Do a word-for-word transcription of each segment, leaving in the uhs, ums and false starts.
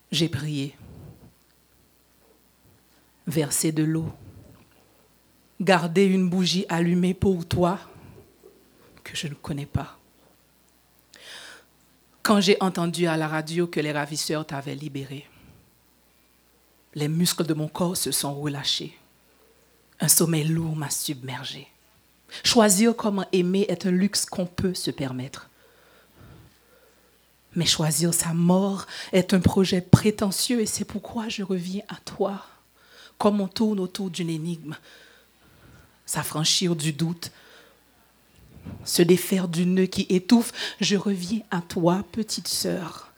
J'ai prié, versé de l'eau, gardé une bougie allumée pour toi que je ne connais pas. Quand j'ai entendu à la radio que les ravisseurs t'avaient libéré, les muscles de mon corps se sont relâchés. Un sommeil lourd m'a submergé. Choisir comment aimer est un luxe qu'on peut se permettre. Mais choisir sa mort est un projet prétentieux et c'est pourquoi je reviens à toi, comme on tourne autour d'une énigme. S'affranchir du doute, se défaire du nœud qui étouffe, je reviens à toi, petite sœur.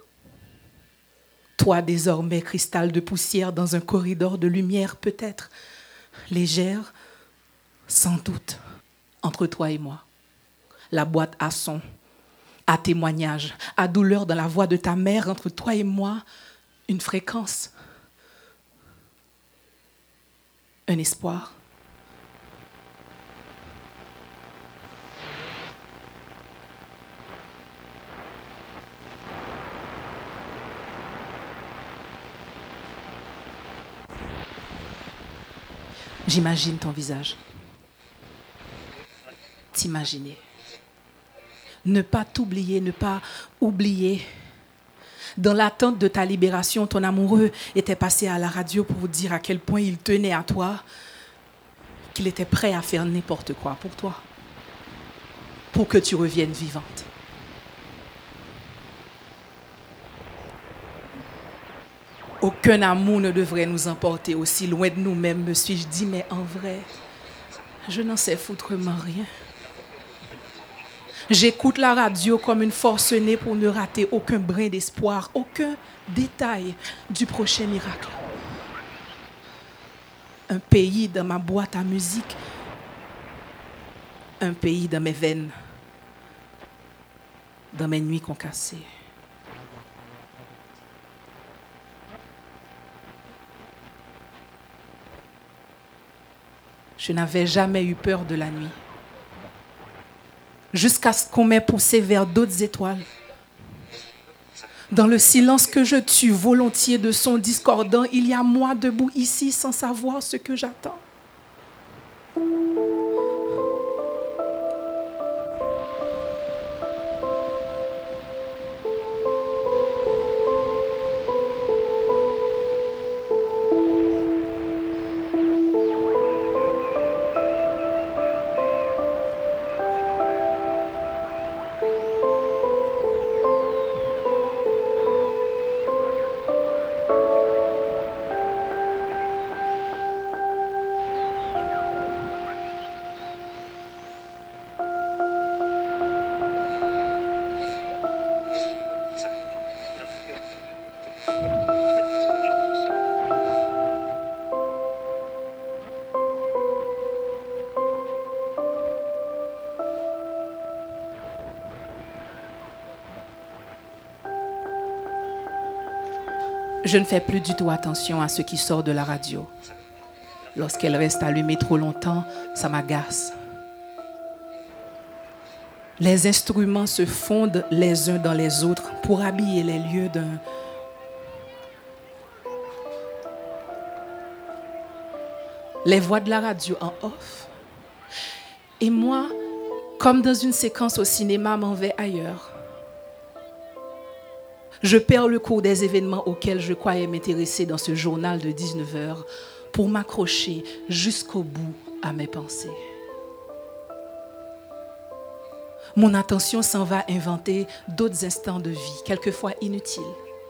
Toi, désormais, cristal de poussière dans un corridor de lumière, peut-être légère, sans doute, entre toi et moi. La boîte à son, à témoignage, à douleur dans la voix de ta mère, entre toi et moi, une fréquence, un espoir. J'imagine ton visage. T'imaginer. Ne pas t'oublier, ne pas oublier. Dans l'attente de ta libération, ton amoureux était passé à la radio pour vous dire à quel point il tenait à toi, qu'il était prêt à faire n'importe quoi pour toi, pour que tu reviennes vivante. Aucun amour ne devrait nous emporter aussi loin de nous-mêmes, me suis-je dit, mais en vrai, je n'en sais foutrement rien. J'écoute la radio comme une forcenée pour ne rater aucun brin d'espoir, aucun détail du prochain miracle. Un pays dans ma boîte à musique, un pays dans mes veines, dans mes nuits concassées. Je n'avais jamais eu peur de la nuit. Jusqu'à ce qu'on m'ait poussé vers d'autres étoiles. Dans le silence que je tue volontiers de sons discordants, il y a moi debout ici sans savoir ce que j'attends. Je ne fais plus du tout attention à ce qui sort de la radio. Lorsqu'elle reste allumée trop longtemps, ça m'agace. Les instruments se fondent les uns dans les autres pour habiller les lieux d'un... Les voix de la radio en off. Et moi, comme dans une séquence au cinéma, m'en vais ailleurs. Je perds le cours des événements auxquels je croyais m'intéresser dans ce journal de dix-neuf heures pour m'accrocher jusqu'au bout à mes pensées. Mon attention s'en va inventer d'autres instants de vie, quelquefois inutiles.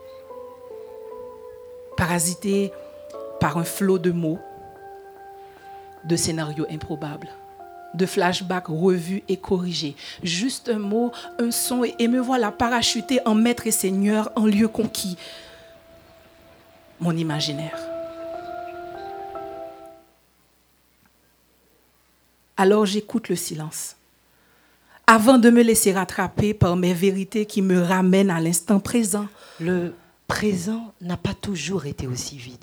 Parasité par un flot de mots, de scénarios improbables, de flashbacks revus et corrigés. Juste un mot, un son, et me voilà parachuté en maître et seigneur, en lieu conquis. Mon imaginaire. Alors j'écoute le silence, avant de me laisser rattraper par mes vérités qui me ramènent à l'instant présent. Le présent n'a pas toujours été aussi vide.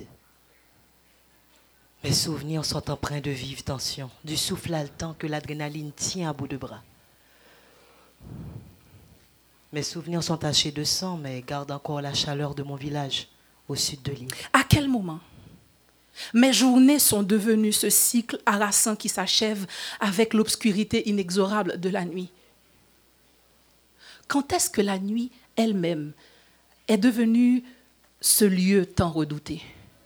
Mes souvenirs sont empreints de vives tensions, du souffle haletant que l'adrénaline tient à bout de bras. Mes souvenirs sont tachés de sang, mais gardent encore la chaleur de mon village, au sud de l'île. À quel moment mes journées sont devenues ce cycle harassant qui s'achève avec l'obscurité inexorable de la nuit? Quand est-ce que la nuit elle-même est devenue ce lieu tant redouté?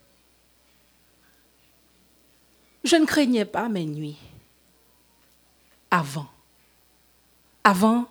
Je ne craignais pas mes nuits. Avant. Avant,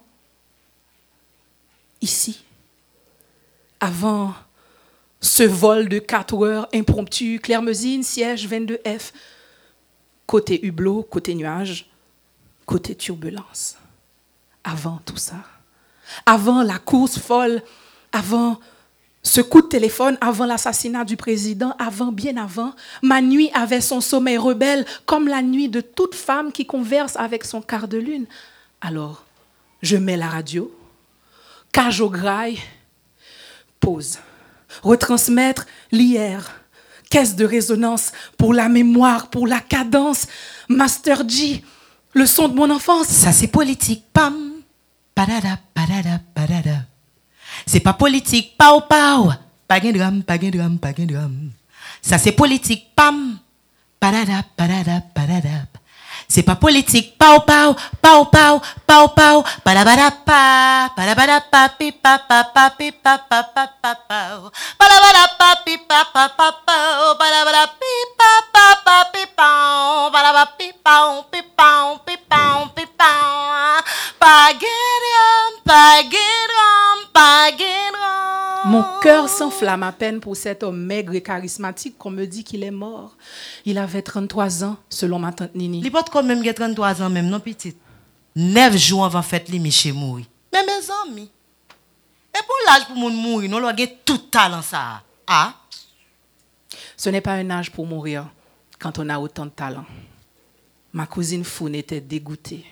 ici. Avant ce vol de quatre heures impromptu, Clermesine, siège vingt-deux F. Côté hublot, côté nuage, côté turbulence. Avant tout ça. Avant la course folle, avant ce coup de téléphone, avant l'assassinat du président, avant, bien avant, ma nuit avait son sommeil rebelle, comme la nuit de toute femme qui converse avec son quart de lune. Alors, je mets la radio, cage au graille, pause, retransmettre l'hier, caisse de résonance pour la mémoire, pour la cadence, Master G, le son de mon enfance. Ça c'est politique, pam, padada, padada, padada. C'est pas politique, pao pao. Pas de drame, pas de drame, pas de drame. Ça c'est politique, pam. Padada, padada, padada. C'est pas politique, pao pao, pao pao, pao pao. Padabada pa, padabada pa, pi pa pa pa, pi pa pa pa pa pa. Padabada pa, pi pa pa pa pa. Padabada pi pa pa pa, pi pa. Padabada pi pa, pi pa, pi pa, pi pa. Pas de drame, pas de drame, pas de drame. Mon cœur s'enflamme à peine pour cet homme maigre et charismatique qu'on me dit qu'il est mort. Il avait trente-trois ans, selon ma tante Nini. Il porte quand même trente-trois ans, même, non, petite. Neuf jours avant fête, li Miché mourir. Mais mes amis, et pour l'âge pour mon mourir, non, l'on a tout talent ça. Ah? Ce n'est pas un âge pour mourir quand on a autant de talent. Ma cousine Foun était dégoûtée.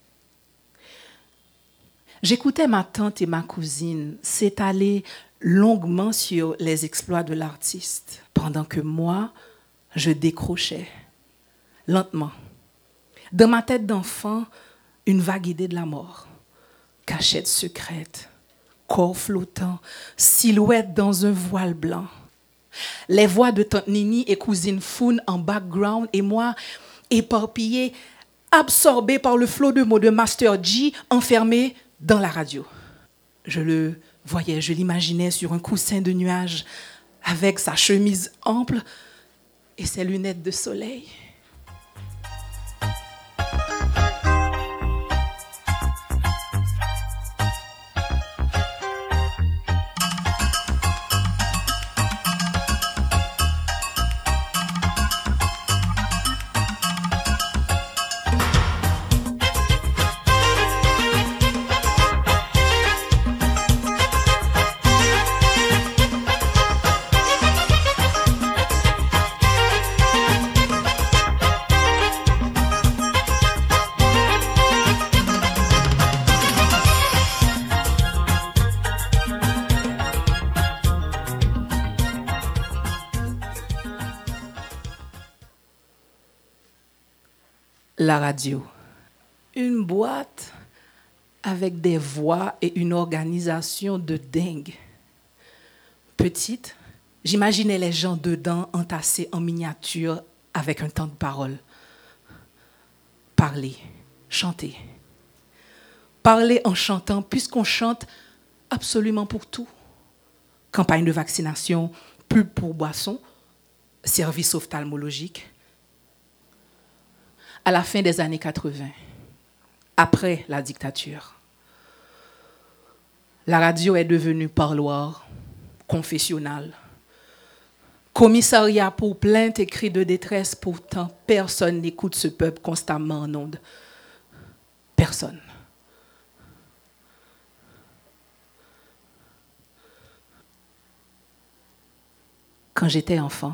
J'écoutais ma tante et ma cousine s'étaler longuement sur les exploits de l'artiste, pendant que moi, je décrochais, lentement. Dans ma tête d'enfant, une vague idée de la mort, cachette secrète, corps flottant, silhouette dans un voile blanc. Les voix de tante Nini et cousine Foun en background et moi, éparpillée, absorbée par le flot de mots de Master G, enfermé dans la radio. Je le voyais, je l'imaginais sur un coussin de nuages, avec sa chemise ample et ses lunettes de soleil. La radio. Une boîte avec des voix et une organisation de dingue. Petite, j'imaginais les gens dedans entassés en miniature avec un temps de parole. Parler, chanter. Parler en chantant, puisqu'on chante absolument pour tout. Campagne de vaccination, pub pour boissons, service ophtalmologique. À la fin des années quatre-vingt, après la dictature, la radio est devenue parloir, confessionnal, commissariat pour plaintes et cris de détresse. Pourtant, personne n'écoute ce peuple constamment en ondes. Personne. Quand j'étais enfant,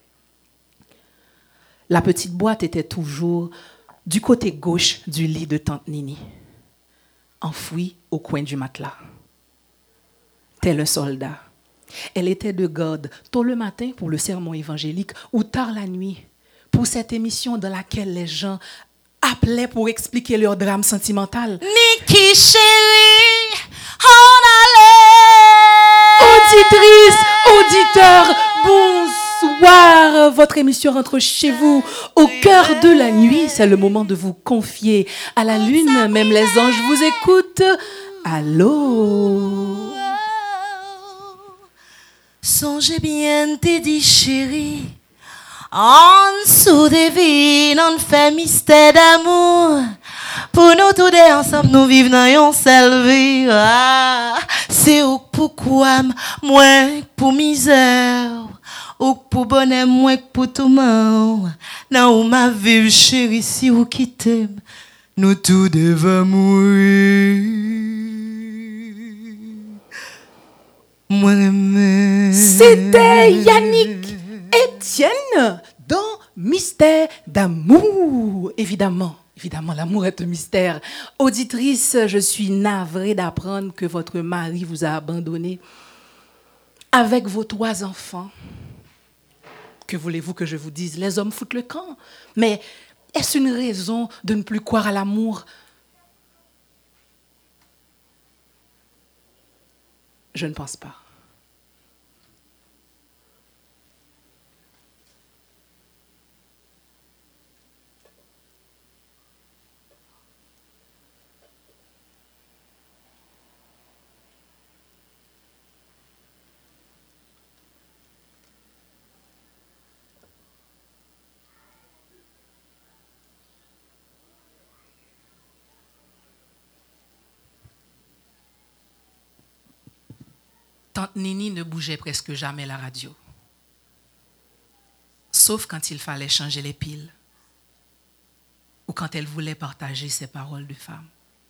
la petite boîte était toujours du côté gauche du lit de tante Nini, enfouie au coin du matelas. Tel un soldat. Elle était de garde tôt le matin pour le sermon évangélique ou tard la nuit pour cette émission dans laquelle les gens appelaient pour expliquer leur drame sentimental. Niki chérie, Auditrice, auditeur, bonsoir. Votre émission rentre chez vous au cœur de la nuit. C'est le moment de vous confier à la lune. Même les anges vous écoutent. Allô? Songez bien, t'es dit chérie. En dessous des vies, on fait mystère d'amour. Pour nous tous deux ensemble, nous vivons dans une seule vie. Ah, c'est ou pourquoi, moins pour misère. Ou pour bonheur, moins pour tout le monde. Dans ma vie, chérie, si vous quittez, nous tous devons mourir. Moi, c'était Yannick Etienne dans Mystère d'amour. Évidemment, évidemment, l'amour est un mystère. Auditrice, je suis navrée d'apprendre que votre mari vous a abandonné avec vos trois enfants. Que voulez-vous que je vous dise? Les hommes foutent le camp. Mais est-ce une raison de ne plus croire à l'amour? Je ne pense pas. Tante Nini ne bougeait presque jamais la radio. Sauf quand il fallait changer les piles ou quand elle voulait partager ses paroles de femme.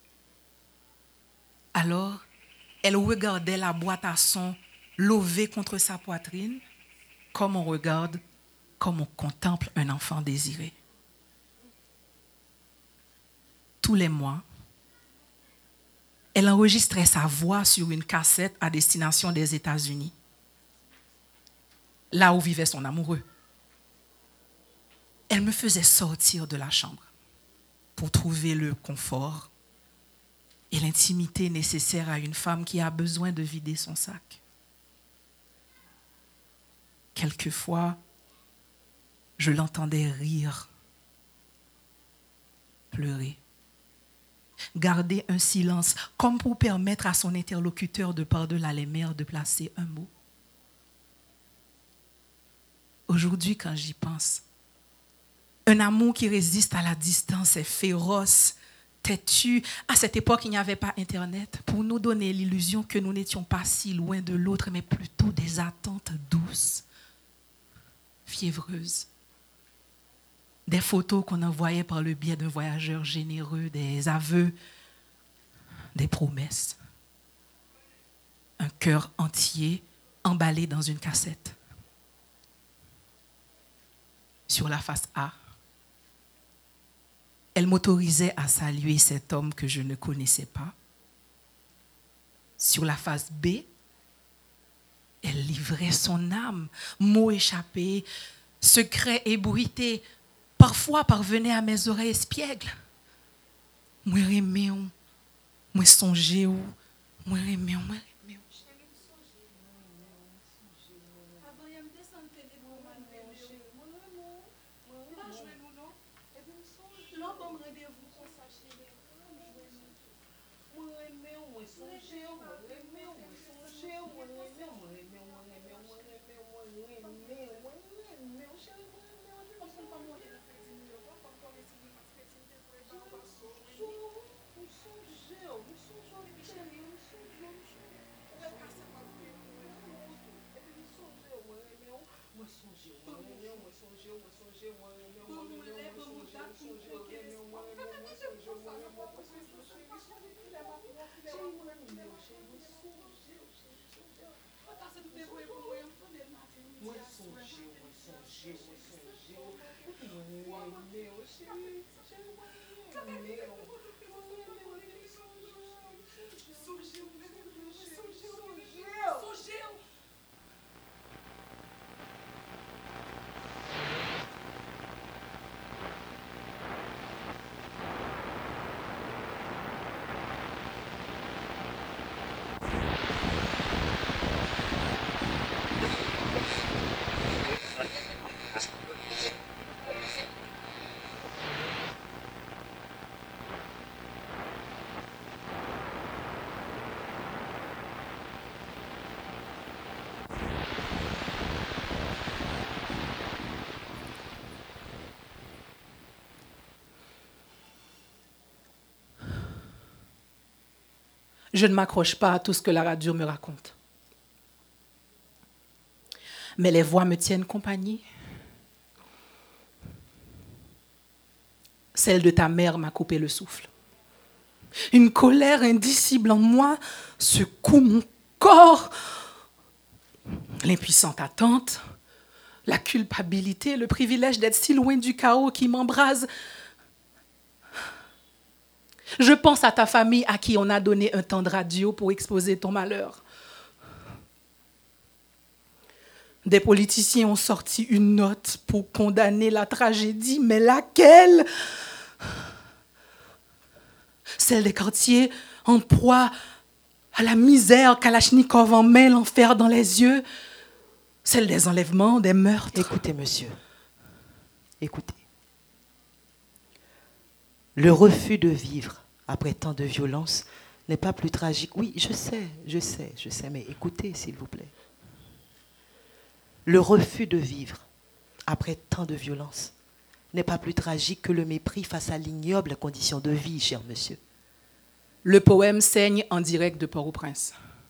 Alors, elle regardait la boîte à son levée contre sa poitrine comme on regarde, comme on contemple un enfant désiré. Tous les mois, elle enregistrait sa voix sur une cassette à destination des États-Unis, là où vivait son amoureux. Elle me faisait sortir de la chambre pour trouver le confort et l'intimité nécessaires à une femme qui a besoin de vider son sac. Quelquefois, je l'entendais rire, pleurer, garder un silence comme pour permettre à son interlocuteur de par-delà les mers de placer un mot. Aujourd'hui, quand j'y pense, un amour qui résiste à la distance est féroce, têtu. À cette époque, il n'y avait pas Internet pour nous donner l'illusion que nous n'étions pas si loin de l'autre, mais plutôt des attentes douces, fiévreuses. Des photos qu'on envoyait par le biais d'un voyageur généreux, des aveux, des promesses. Un cœur entier emballé dans une cassette. Sur la face A, elle m'autorisait à saluer cet homme que je ne connaissais pas. Sur la face B, elle livrait son âme, mots échappés, secrets ébruités, parfois parvenaient à mes oreilles espiègles. Moi aimé, moi songé, moi aimé, moi aimé. Je ne m'accroche pas à tout ce que la radio me raconte. Mais les voix me tiennent compagnie. Celle de ta mère m'a coupé le souffle. Une colère indicible en moi secoue mon corps. L'impuissante attente, la culpabilité, le privilège d'être si loin du chaos qui m'embrase. Je pense à ta famille à qui on a donné un temps de radio pour exposer ton malheur. Des politiciens ont sorti une note pour condamner la tragédie, mais laquelle? Celle des quartiers en proie à la misère, Kalachnikov en main, l'enfer dans les yeux. Celle des enlèvements, des meurtres. Écoutez, monsieur. Écoutez. Le refus de vivre après tant de violence n'est pas plus tragique. Oui, je sais, je sais, je sais, mais écoutez, s'il vous plaît. Le refus de vivre après tant de violence n'est pas plus tragique que le mépris face à l'ignoble condition de vie, cher monsieur. Le poème saigne en direct de Port-au-Prince.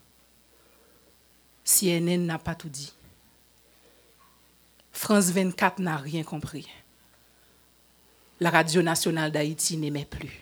C N N n'a pas tout dit. France vingt-quatre n'a rien compris. La radio nationale d'Haïti n'aimait plus.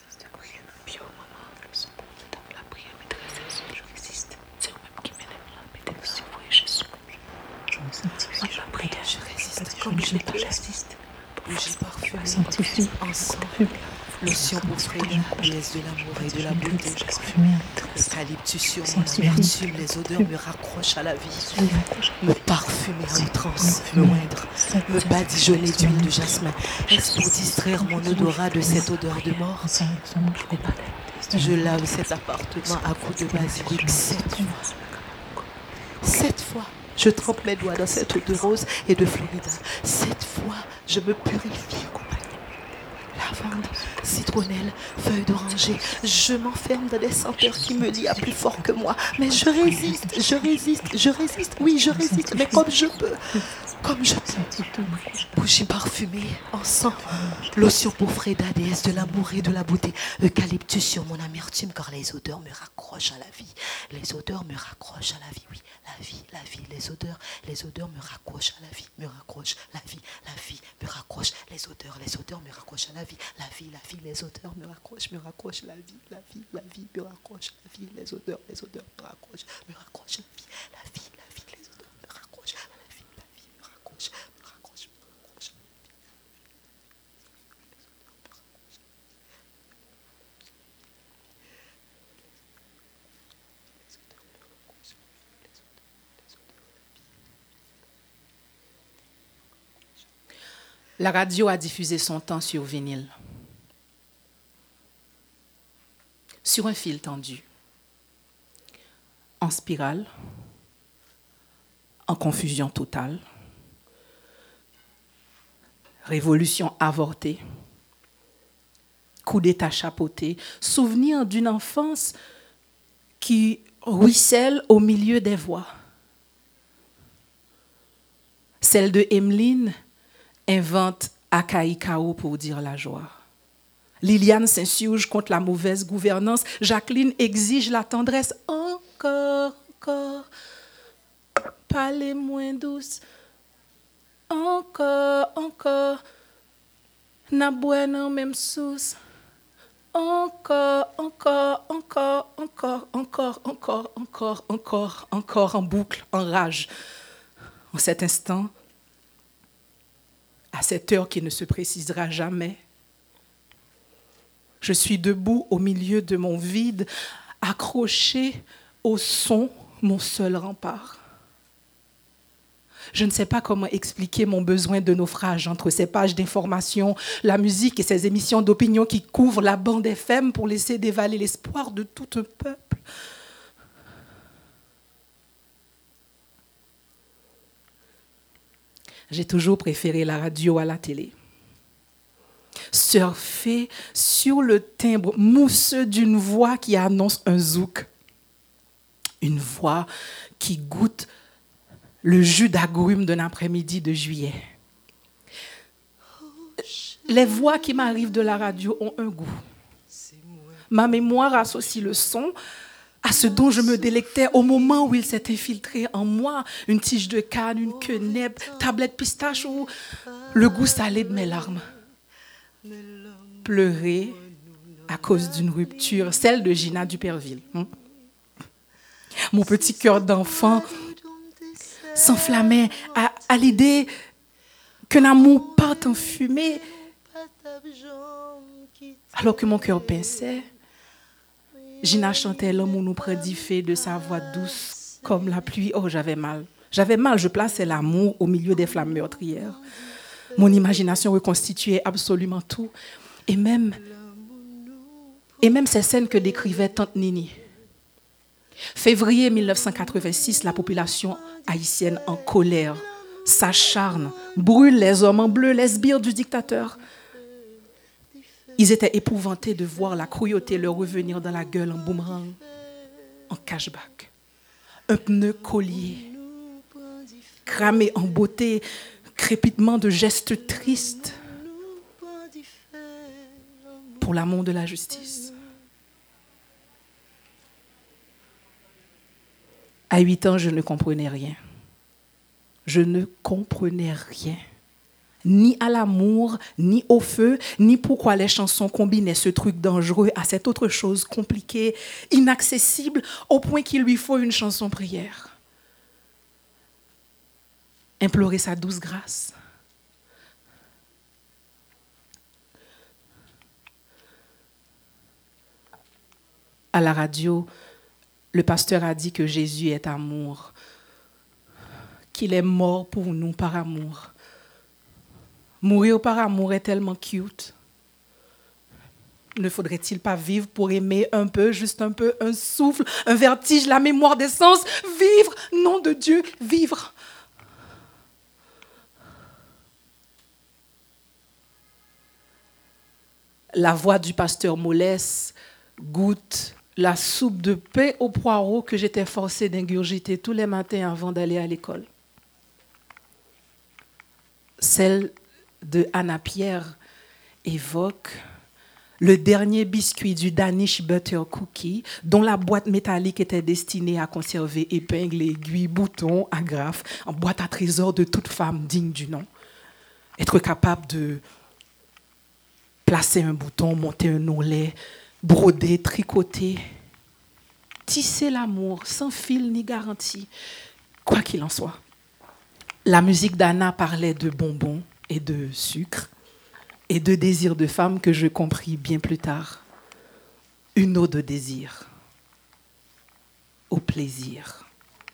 Je résiste comme je peux. Bougie parfumée, ensemble, lotion pour fraîchir, pièce de l'amour et de la beauté. Eucalyptus sur mon amertume, les odeurs me raccrochent à la vie. Me parfumer en transe, me moindre, me badigeonner d'huile de jasmin. Est-ce pour distraire mon odorat de cette odeur de mort? Je lave cet appartement à coups de basilic sept fois. Sept fois. Je trempe mes doigts dans cette eau de rose et de Florida. Cette fois, je me purifie. Lavande, citronnelle, feuilles d'oranger. Je m'enferme dans des senteurs qui me lient à plus fort que moi. Mais je résiste, je résiste, je résiste. Oui, je résiste, mais comme je peux. Comme je peux. Bougie parfumée, encens, lotion pour Freda, déesse de l'amour et de la beauté. Eucalyptus sur mon amertume, car les odeurs me raccrochent à la vie. Les odeurs me raccrochent à la vie, oui. La vie, la vie, les odeurs, les odeurs me raccrochent à la vie, me raccrochent, la vie, la vie, me raccroche, les odeurs, les odeurs me raccrochent à la vie, la vie, la vie, les odeurs me raccrochent, me raccrochent, la vie, la vie, la vie, me raccroche, la vie, les odeurs, les odeurs me raccrochent, me raccrochent, la vie, la vie, la vie, les odeurs me raccrochent, la vie, la vie, me raccroche, me raccroche, me raccroche, La radio a diffusé son temps sur vinyle, sur un fil tendu, en spirale, en confusion totale, révolution avortée, coup d'État chapeauté, souvenir d'une enfance qui ruisselle au milieu des voix. Celle de Emeline invente Akaïkao pour dire la joie. Liliane s'insurge contre la mauvaise gouvernance. Jacqueline exige la tendresse. Encore, encore, parlez moins douce. Encore, encore, n'a bueno même sous. Encore, encore, encore, encore, encore, encore, encore, encore, encore, en boucle, en rage. En cet instant, à cette heure qui ne se précisera jamais, je suis debout au milieu de mon vide, accroché au son, mon seul rempart. Je ne sais pas comment expliquer mon besoin de naufrage entre ces pages d'information, la musique et ces émissions d'opinion qui couvrent la bande F M pour laisser dévaler l'espoir de tout un peuple. J'ai toujours préféré la radio à la télé. Surfer sur le timbre mousseux d'une voix qui annonce un zouk. Une voix qui goûte le jus d'agrumes d'un après-midi de juillet. Les voix qui m'arrivent de la radio ont un goût. Ma mémoire associe le son à ce dont je me délectais au moment où il s'est infiltré en moi, une tige de canne, une quenelle, tablette pistache ou le goût salé de mes larmes. Pleurer à cause d'une rupture, celle de Gina Duperville. Hein? Mon petit cœur d'enfant s'enflammait à, à l'idée qu'un amour parte en fumée, alors que mon cœur pinçait. Gina chantait l'homme où nous prédifait de sa voix douce comme la pluie. Oh, j'avais mal. J'avais mal, je plaçais l'amour au milieu des flammes meurtrières. Mon imagination reconstituait absolument tout. Et même, et même ces scènes que décrivait Tante Nini. Février mille neuf cent quatre-vingt-six, la population haïtienne en colère s'acharne, brûle les hommes en bleu, les sbires du dictateur. Ils étaient épouvantés de voir la cruauté leur revenir dans la gueule en boomerang, en cashback. Un pneu collier, cramé en beauté, crépitement de gestes tristes pour l'amour de la justice. À huit ans, je ne comprenais rien. Je ne comprenais rien. Ni à l'amour, ni au feu, ni pourquoi les chansons combinaient ce truc dangereux à cette autre chose compliquée, inaccessible, au point qu'il lui faut une chanson prière. Implorer sa douce grâce. À la radio, le pasteur a dit que Jésus est amour, qu'il est mort pour nous par amour. Mourir par amour est tellement cute. Ne faudrait-il pas vivre pour aimer un peu, juste un peu, un souffle, un vertige, la mémoire des sens? Vivre, nom de Dieu, vivre. La voix du pasteur Mollès goûte la soupe de pain au poireau que j'étais forcée d'ingurgiter tous les matins avant d'aller à l'école. Celle de Anna Pierre évoque le dernier biscuit du Danish Butter Cookie, dont la boîte métallique était destinée à conserver épingles, aiguilles, boutons, agrafes, en boîte à trésors de toute femme digne du nom. Être capable de placer un bouton, monter un onglet, broder, tricoter, tisser l'amour sans fil ni garantie, quoi qu'il en soit. La musique d'Anna parlait de bonbons et de sucre et de désir de femme que je compris bien plus tard. Une ode de désir, au plaisir.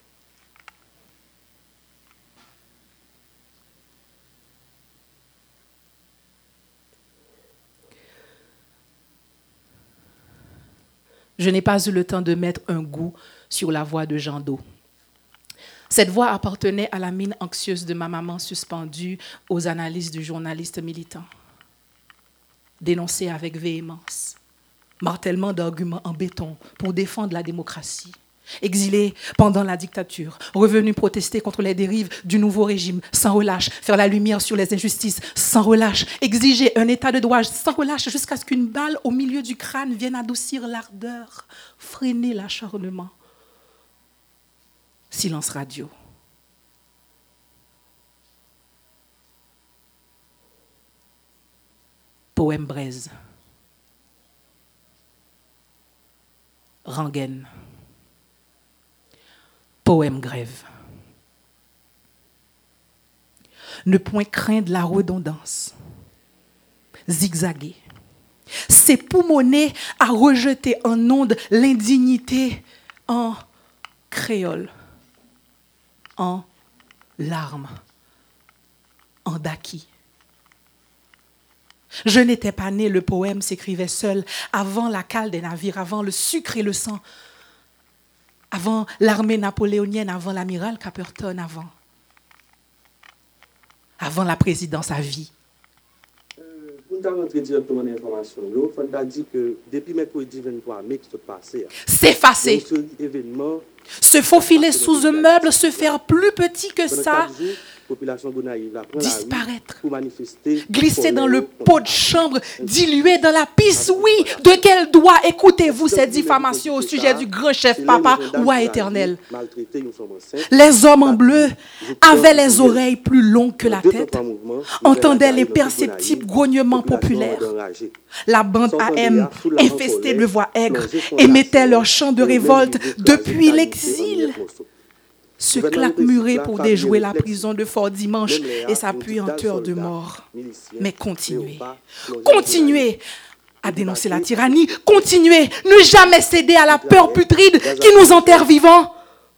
Je n'ai pas eu le temps de mettre un goût sur la voix de Jean Do. Cette voix appartenait à la mine anxieuse de ma maman suspendue aux analyses du journaliste militant. Dénoncée avec véhémence, martèlement d'arguments en béton pour défendre la démocratie. Exilée pendant la dictature, revenue protester contre les dérives du nouveau régime, sans relâche, faire la lumière sur les injustices, sans relâche, exiger un état de droit, sans relâche, jusqu'à ce qu'une balle au milieu du crâne vienne adoucir l'ardeur, freiner l'acharnement. Silence radio. Poème braise. Rengaine. Poème grève. Ne point craindre la redondance. Zigzaguer. S'époumoner à rejeter en ondes l'indignité en créole, en larmes, en daki. Je n'étais pas née, le poème s'écrivait seul, avant la cale des navires, avant le sucre et le sang, avant l'armée napoléonienne, avant l'amiral Caperton, avant, avant la présidence à vie. Pour nous rentrer directement dans l'information, il faut dire que depuis mercredi vingt-trois mai qui se passé, s'effacer, événement, se faufiler sous un meuble, se faire plus petit que ça, population Gonaïve la prend la rue disparaître, pour manifester, glisser dans le colère, pot de chambre, diluer dans la pisse. Oui, de quel droit écoutez-vous cette diffamation au sujet du grand chef papa roi éternel? maltraiter une femme enceinte. Les hommes en bleu avaient les oreilles plus longues que la tête, entendaient les perceptibles grognements populaires. La bande A M, infestée de voix aigres, émettait leur chant de révolte depuis l'exil. Se claquemurer pour déjouer la prison de Fort Dimanche et sa puanteur de mort. Mais continuez, continuez à dénoncer la tyrannie, continuez, ne jamais céder à la peur putride qui nous enterre vivants.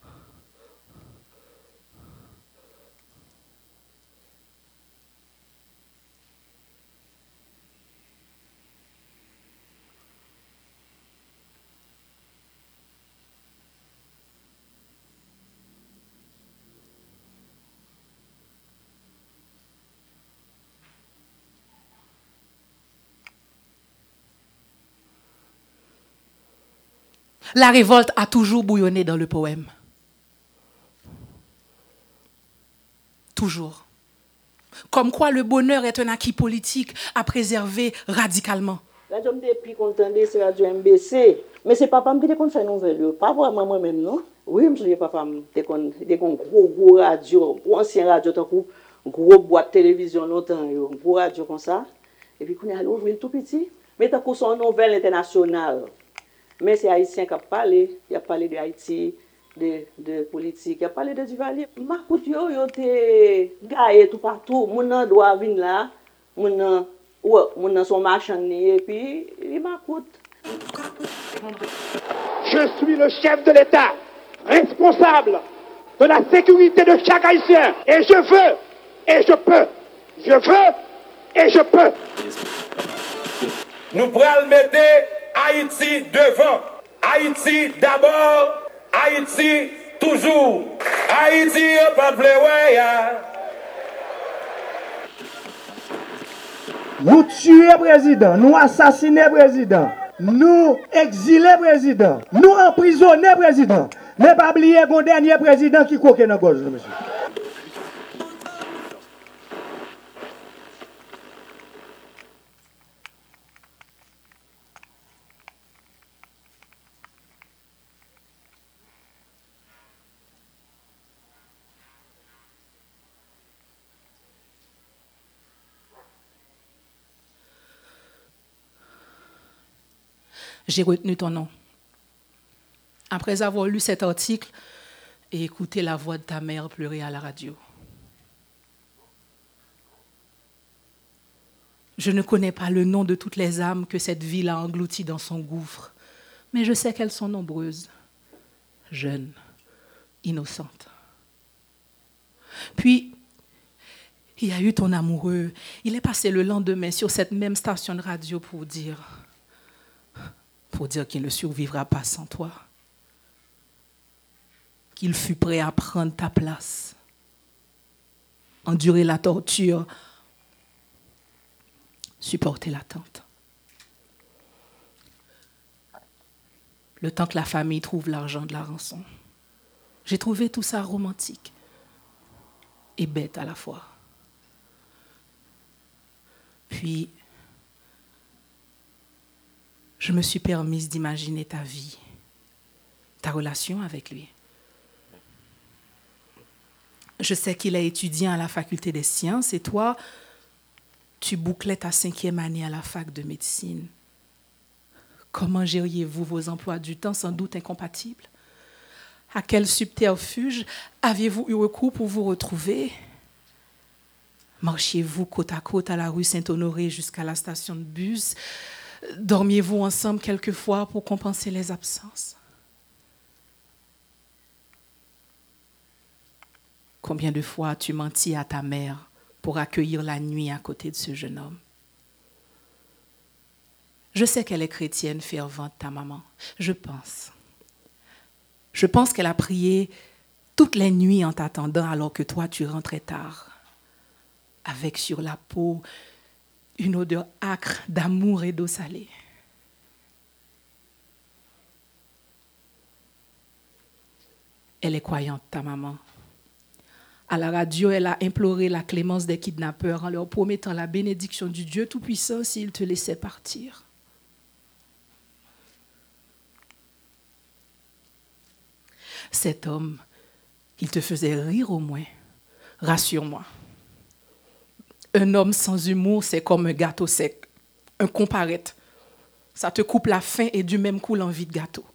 La révolte a toujours bouillonné dans le poème. Toujours. Comme quoi le bonheur est un acquis politique à préserver radicalement. La je me plus content de ce radio M B C, mais c'est papa qui te fait nouvelle, pas vraiment moi-même non. Oui, monsieur papa te kon te kon gros gros radio, gros ancien radio tant que gros boîte télévision longtemps yo, gros radio comme ça. Et puis qu'on a ouvert tout petit, mais tant que son nouvelle internationale. Mais c'est haïtien qui a parlé, il a parlé de Haïti, de, de politique, il a parlé de Duvalier. Ma koute yo, yo te gaye tout partout. Mon nan doit venir là, mon nan, ouais, mon nan son marchand et puis il m'a coûte. Je suis le chef de l'État, responsable de la sécurité de chaque Haïtien. Et je veux, et je peux, je veux, et je peux. Nous prenons mettre Haïti devant. Haïti d'abord, Haïti toujours. Haïti pas de Nous tuer président, nous assassiner président, nous exiler président, nous emprisonner président. Mais pas oublier qu'on dernier président qui coque dans la gorge, monsieur. J'ai retenu ton nom. Après avoir lu cet article et écouté la voix de ta mère pleurer à la radio. Je ne connais pas le nom de toutes les âmes que cette ville a englouties dans son gouffre, mais je sais qu'elles sont nombreuses, jeunes, innocentes. Puis, il y a eu ton amoureux. Il est passé le lendemain sur cette même station de radio pour dire... pour dire qu'il ne survivra pas sans toi, qu'il fut prêt à prendre ta place, endurer la torture, supporter l'attente. Le temps que la famille trouve l'argent de la rançon. J'ai trouvé tout ça romantique et bête à la fois. Puis, je me suis permise d'imaginer ta vie, ta relation avec lui. Je sais qu'il est étudiant à la faculté des sciences et toi, tu bouclais ta cinquième année à la fac de médecine. Comment gériez-vous vos emplois du temps sans doute incompatibles? À quel subterfuge aviez-vous eu recours pour vous retrouver? Marchiez-vous côte à côte à la rue Saint-Honoré jusqu'à la station de bus? Dormiez-vous ensemble quelquefois pour compenser les absences? Combien de fois as-tu menti à ta mère pour accueillir la nuit à côté de ce jeune homme? Je sais qu'elle est chrétienne fervente, ta maman. Je pense. Je pense qu'elle a prié toutes les nuits en t'attendant alors que toi, tu rentrais tard, avec sur la peau une odeur âcre d'amour et d'eau salée. Elle est croyante, ta maman. À la radio, elle a imploré la clémence des kidnappeurs en leur promettant la bénédiction du Dieu Tout-Puissant s'il te laissait partir. Cet homme, il te faisait rire au moins. Rassure-moi. Un homme sans humour, c'est comme un gâteau sec, un comparette. Ça te coupe la faim et du même coup l'envie de gâteau.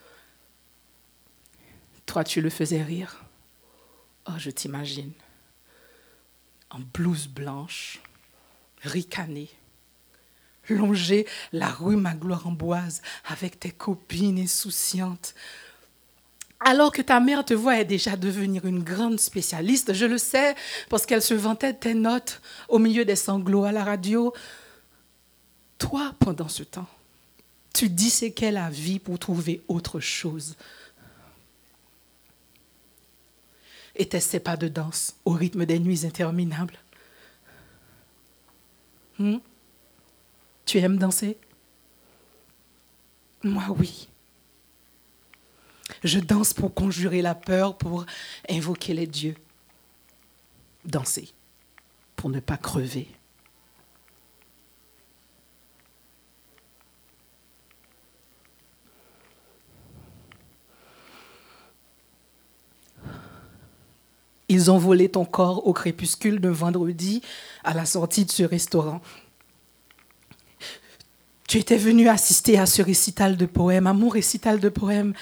Toi, tu le faisais rire. Oh, je t'imagine. En blouse blanche, ricané, longer la rue Magloire-Amboise avec tes copines insouciantes. Alors que ta mère te voit déjà devenir une grande spécialiste, je le sais, parce qu'elle se vantait de tes notes au milieu des sanglots à la radio. Toi, pendant ce temps, tu disséquais la vie pour trouver autre chose. Et tes ces pas de danse au rythme des nuits interminables. Hmm? Tu aimes danser? Moi, oui. Je danse pour conjurer la peur, pour invoquer les dieux. Danser pour ne pas crever. Ils ont volé ton corps au crépuscule d'un vendredi à la sortie de ce restaurant. Tu étais venu assister à ce récital de poèmes, à mon récital de poèmes.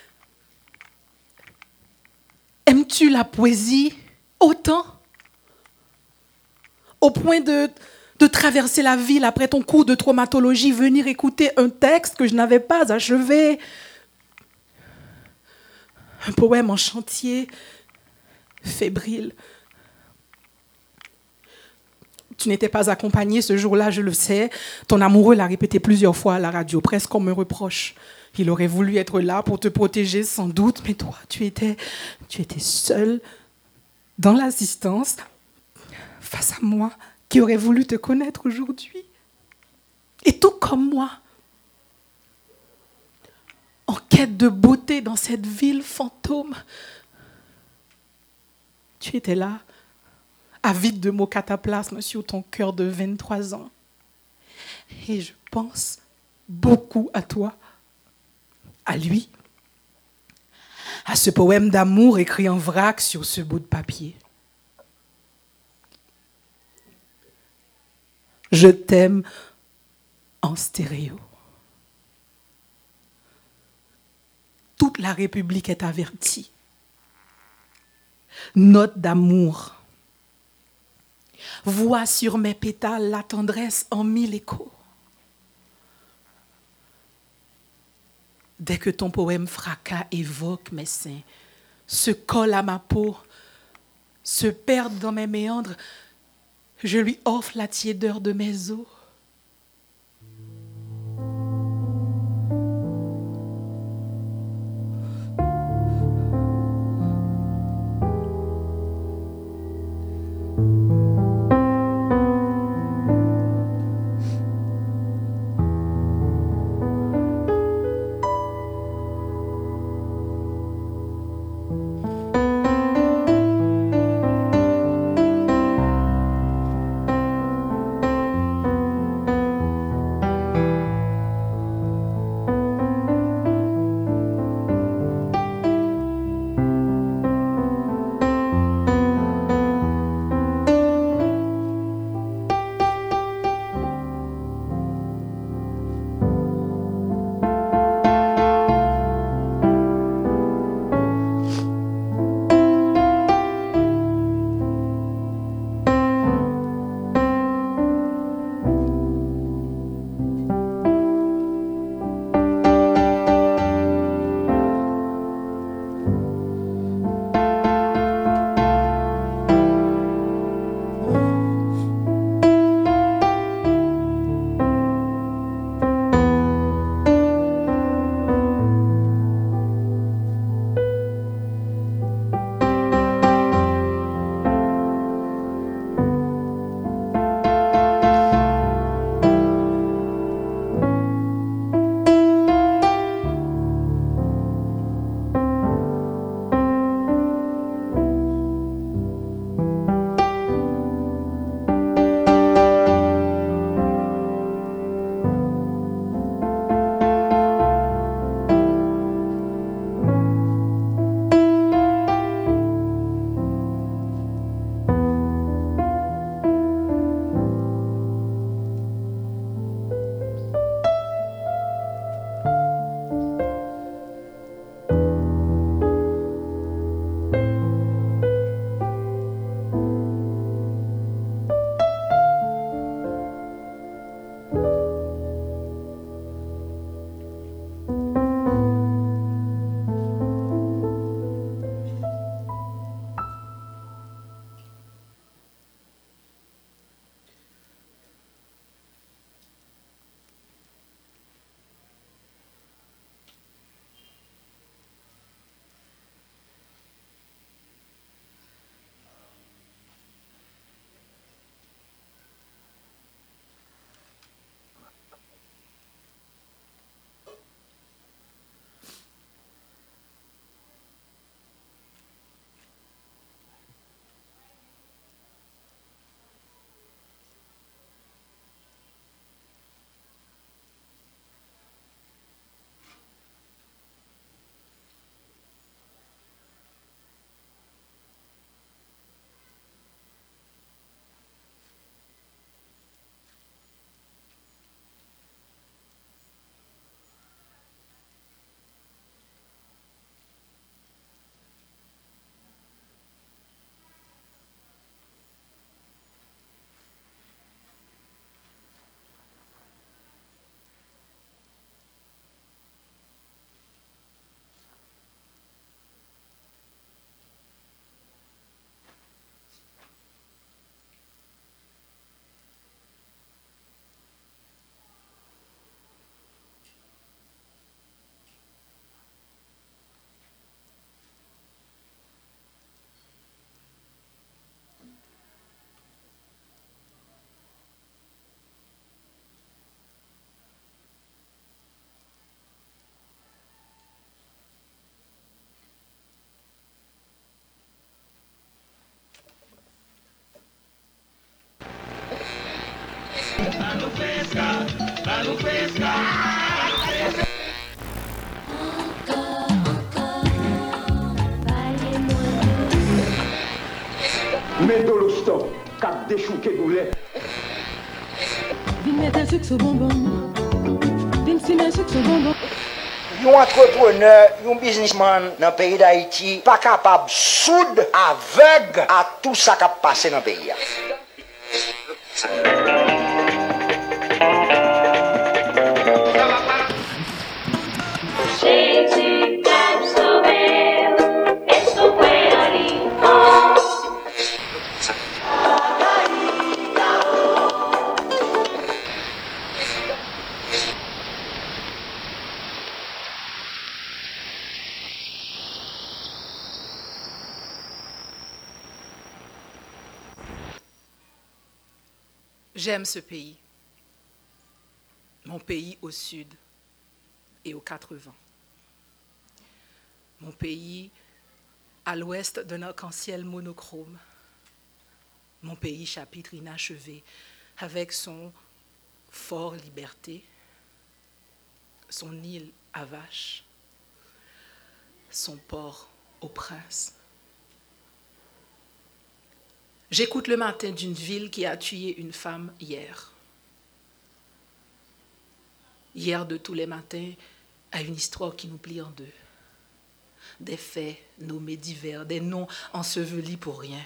Aimes-tu la poésie autant? Au point de, de traverser la ville après ton cours de traumatologie, venir écouter un texte que je n'avais pas achevé. Un poème en chantier, fébrile. Tu n'étais pas accompagné ce jour-là, je le sais. Ton amoureux l'a répété plusieurs fois à la radio, presque comme un reproche. Il aurait voulu être là pour te protéger, sans doute, mais toi, tu étais, tu étais seule dans l'assistance, face à moi, qui aurait voulu te connaître aujourd'hui. Et tout comme moi, en quête de beauté dans cette ville fantôme, tu étais là, avide de mots cataplasmes sur ton cœur de vingt-trois ans. Et je pense beaucoup à toi, à lui, à ce poème d'amour écrit en vrac sur ce bout de papier. Je t'aime en stéréo. Toute la République est avertie. Note d'amour. Vois sur mes pétales la tendresse en mille échos. Dès que ton poème fracas évoque mes seins, se colle à ma peau, se perd dans mes méandres, je lui offre la tiédeur de mes os. Mais dans le stop, cap déchouqué boulet. Vin mettre un sucre sur bonbon. Vin simer un sucre sur bonbon. Yon entrepreneur, yon businessman dans le pays d'Haïti, pas capable de soude aveugle à tout ça qui a passé dans le pays. J'aime ce pays, mon pays au sud et aux quatre vents. Mon pays à l'ouest d'un arc-en-ciel monochrome. Mon pays chapitre inachevé avec son fort Liberté, son île à Vache, son port au Prince. J'écoute le matin d'une ville qui a tué une femme hier. Hier de tous les matins a une histoire qui nous plie en deux. Des faits nommés divers, des noms ensevelis pour rien.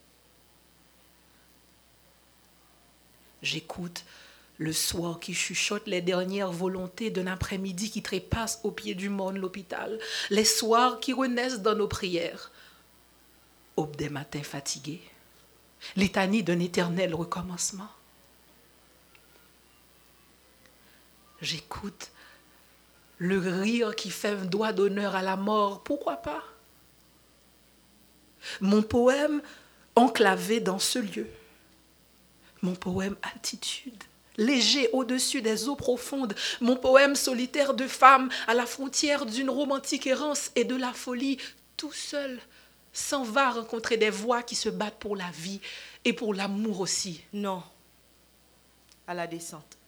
J'écoute le soir qui chuchote les dernières volontés d'un après-midi qui trépasse au pied du monde l'hôpital. Les soirs qui renaissent dans nos prières. Aube des matins fatigués. Litanie d'un éternel recommencement. J'écoute le rire qui fait un doigt d'honneur à la mort. Pourquoi pas? Mon poème enclavé dans ce lieu. Mon poème altitude, léger au-dessus des eaux profondes. Mon poème solitaire de femme à la frontière d'une romantique errance et de la folie, tout seul, s'en va rencontrer des voix qui se battent pour la vie et pour l'amour aussi. Non, à la descente.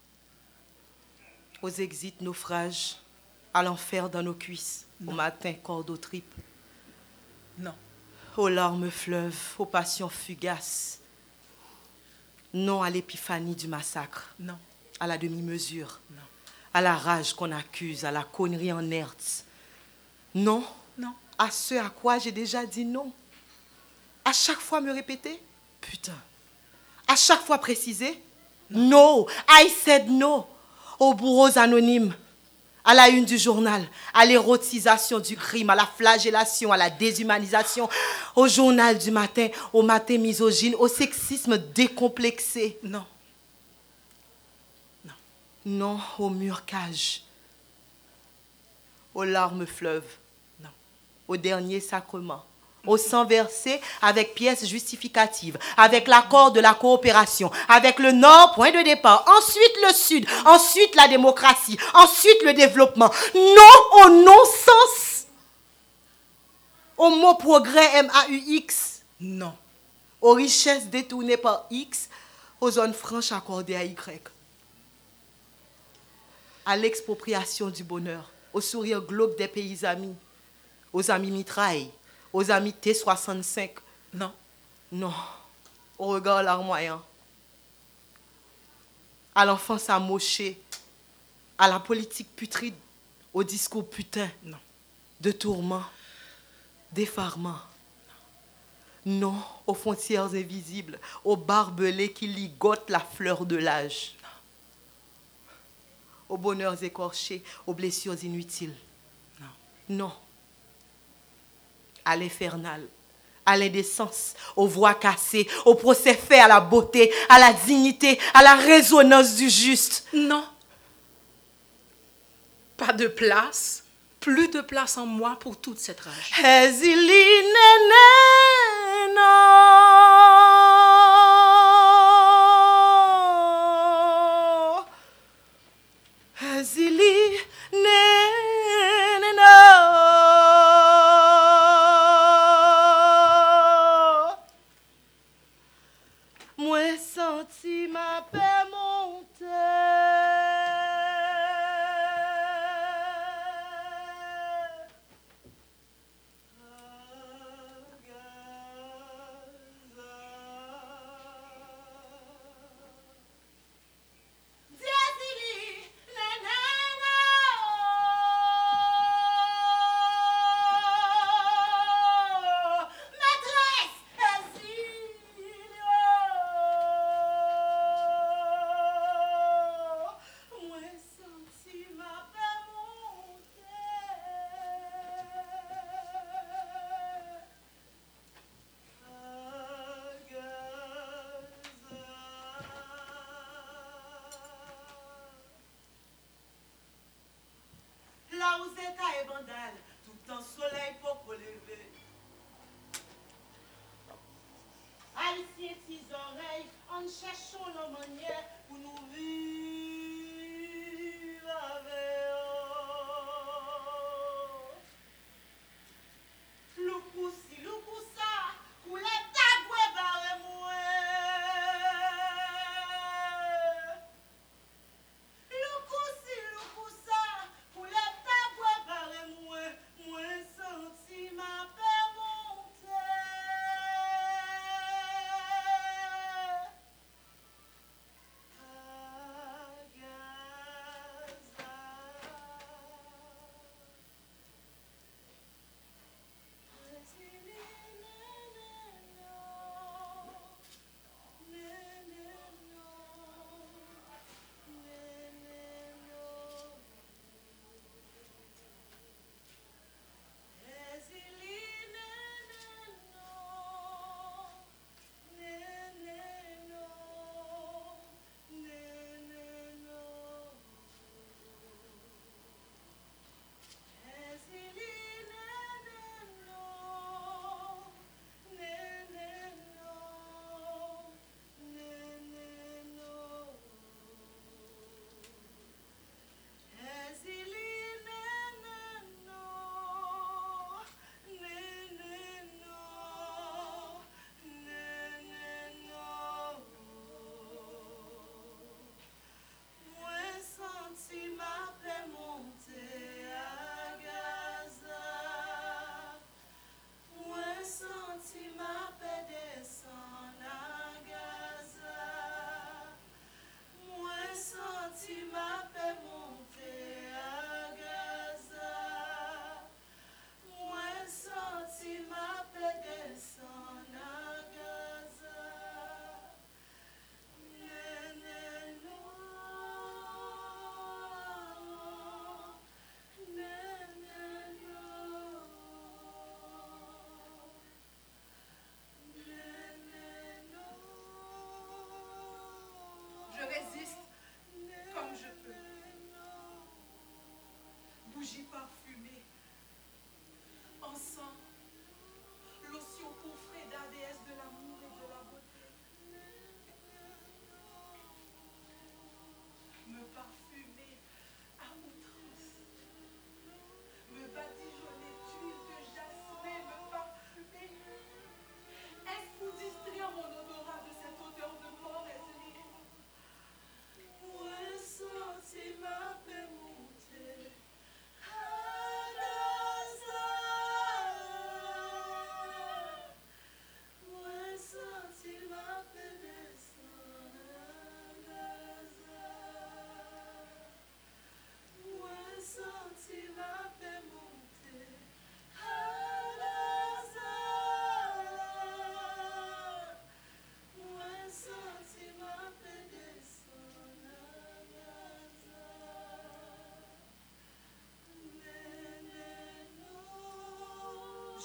Aux exits, naufrages, à l'enfer dans nos cuisses, non. Au matin, corde aux tripes. Non. Aux larmes fleuves, aux passions fugaces. Non à l'épiphanie du massacre. Non. À la demi-mesure. Non. À la rage qu'on accuse, à la connerie en hertz. Non. Non. À ce à quoi j'ai déjà dit non. À chaque fois me répéter, putain. À chaque fois préciser, no, I said no. Aux bourreaux anonymes, à la une du journal, à l'érotisation du crime, à la flagellation, à la déshumanisation, au journal du matin, au matin misogyne, au sexisme décomplexé. Non. Non. Non au mur cage, aux larmes fleuves. Au dernier sacrement, au sang versé avec pièces justificatives, avec l'accord de la coopération, avec le Nord, point de départ, ensuite le Sud, ensuite la démocratie, ensuite le développement. Non au non-sens, au mot progrès M A U X. Non. Aux richesses détournées par X, aux zones franches accordées à Y. À l'expropriation du bonheur, au sourire glauque des pays amis. Aux amis mitrailles, aux amis T soixante-cinq. Non. Non. Au regard larmoyant. À l'enfance amochée. À la politique putride. Au discours putain. Non. De tourment. D'effarement. Non. Aux frontières invisibles. Aux barbelés qui ligotent la fleur de l'âge. Non. Aux bonheurs écorchés. Aux blessures inutiles. Non. Non. À l'infernal, à l'indécence, aux voix cassées, au procès fait à la beauté, à la dignité, à la résonance du juste. Non. Pas de place, plus de place en moi pour toute cette rage. Moi senti ma paix, mon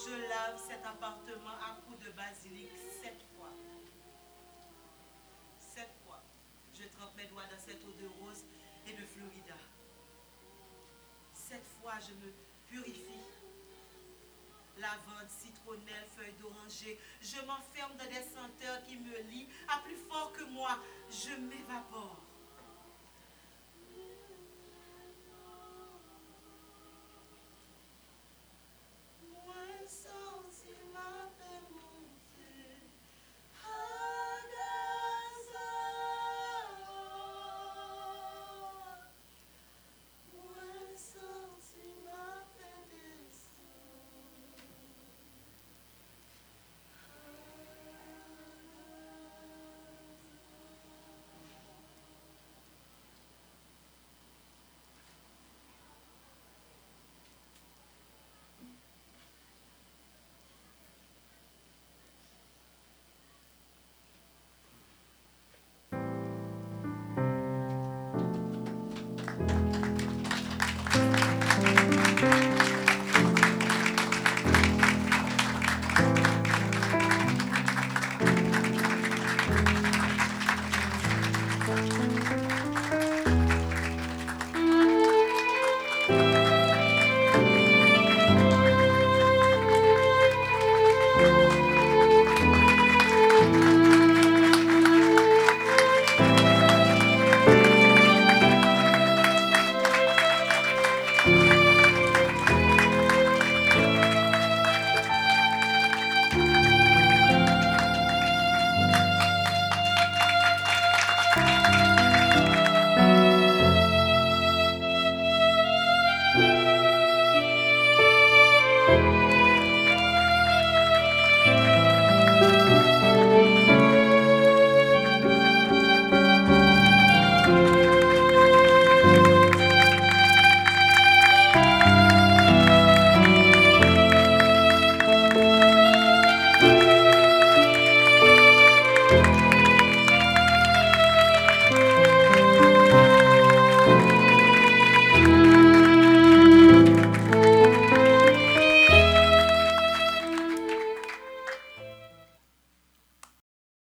Je lave cet appartement à coups de basilic sept fois. Sept fois. Je trempe mes doigts dans cette eau de rose et de Florida. Sept fois, je me purifie. Lavande, citronnelle, feuille d'oranger. Je m'enferme dans des senteurs qui me lient à plus fort que moi. Je m'évapore.